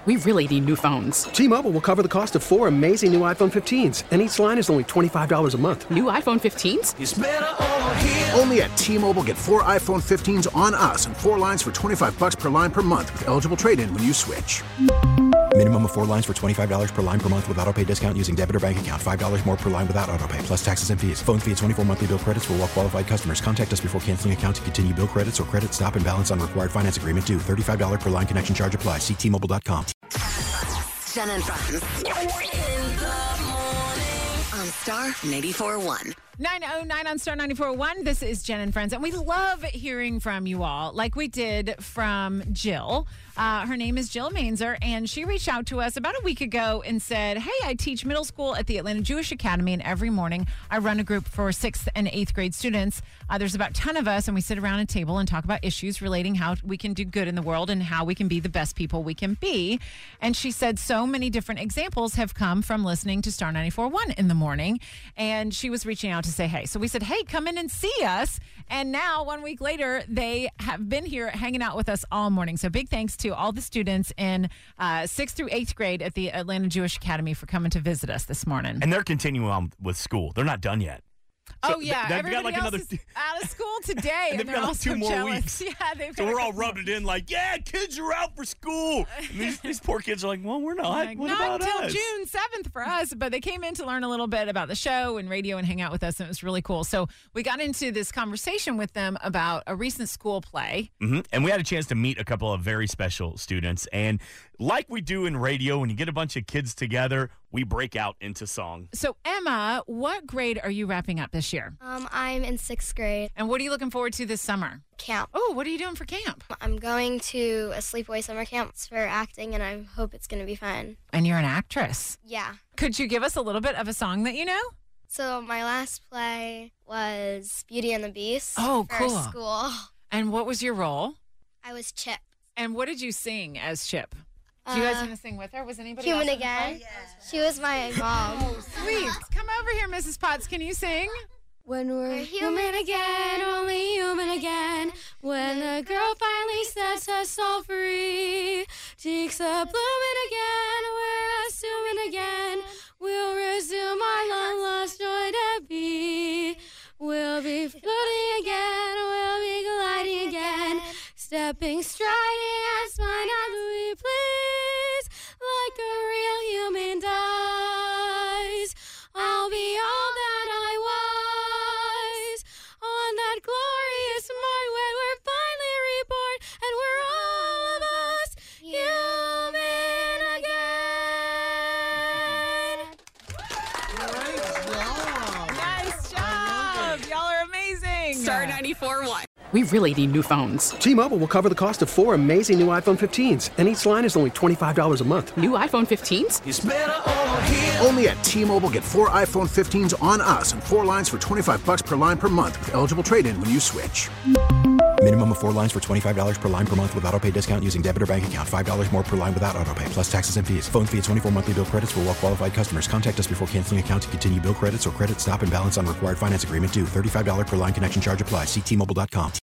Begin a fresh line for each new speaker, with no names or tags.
We really need new phones.
T-Mobile will cover the cost of 4 amazing new iPhone 15s, and each line is only $25 a month.
New iPhone 15s?
It's better over here.
Only at T-Mobile, get 4 iPhone 15s on us and 4 lines for $25 per line per month with eligible trade-in when you switch.
Minimum of 4 lines for $25 per line per month with autopay discount using debit or bank account. $5 more per line without autopay, plus taxes and fees. Phone fee at 24 monthly bill credits for well-qualified customers. Contact us before canceling account to continue bill credits or credit stop and balance on required finance agreement due. $35 per line connection charge applies. See T-Mobile.com.
Jen and Friends. In the morning. On Star 94.1.
9:09 on Star 94.1. This is Jen and Friends, and we love hearing from you all, like we did from Jill. Her name is Jill Mainzer, and she reached out to us about a week ago and said, hey, I teach middle school at the Atlanta Jewish Academy, and every morning I run a group for 6th and 8th grade students. There's about 10 of us, and we sit around a table and talk about issues relating how we can do good in the world and how we can be the best people we can be. And she said so many different examples have come from listening to Star 94.1 in the morning, and she was reaching out to say, hey. So we said, hey, come in and see us. And now, 1 week later, they have been here hanging out with us all morning. So big thanks to all the students in 6th through 8th grade at the Atlanta Jewish Academy for coming to visit us this morning.
And they're continuing on with school. They're not done yet.
So everybody else is out of school today, and they're
got
also
2 more
jealous.
weeks.
Yeah,
so we're all rubbing it in like, yeah, kids are out for school. And these poor kids are like, well, we're not. What
not
about
until
us?
June 7th for us, but they came in to learn a little bit about the show and radio and hang out with us, and it was really cool. So we got into this conversation with them about a recent school play.
Mm-hmm. And we had a chance to meet a couple of very special students. And like we do in radio, when you get a bunch of kids together, we break out into song.
So, Emma, what grade are you wrapping up this year?
I'm in 6th grade.
And what are you looking forward to this summer?
Camp.
Oh, what are you doing for camp?
I'm going to a sleepaway summer camp for acting, and I hope it's going to be fun.
And you're an actress.
Yeah.
Could you give us a little bit of a song that you know?
So my last play was Beauty and the Beast.
Oh,
for
cool.
School.
And what was your role?
I was Chip.
And what did you sing as Chip? Do you guys want to sing with her? Was anybody
Human
else
Again? She was my mom.
Oh, sweet. Come over here, Mrs. Potts. Can you sing?
When we're human again, only human again. When the girl finally sets us all free. Cheeks are blooming again, we're assuming again. We'll resume our long lost joy to be. We'll be floating again, we'll be gliding again. Stepping, striding, and smiling as we please. Like a real human does. I'll be all that I was on that glorious morn when we're finally reborn, and we're all of us human again.
Nice job. Y'all are amazing.
Star 94.1.
We really need new phones.
T-Mobile will cover the cost of 4 amazing new iPhone 15s, and each line is only $25 a month.
New iPhone 15s?
It's better over here.
Only at T-Mobile, get 4 iPhone 15s on us and 4 lines for $25 per line per month with eligible trade-in when you switch.
Minimum of 4 lines for $25 per line per month with autopay discount using debit or bank account. $5 more per line without autopay, plus taxes and fees. Phone fee at 24 monthly bill credits for well-qualified customers. Contact us before canceling account to continue bill credits or credit stop and balance on required finance agreement due. $35 per line connection charge applies. See T-Mobile.com.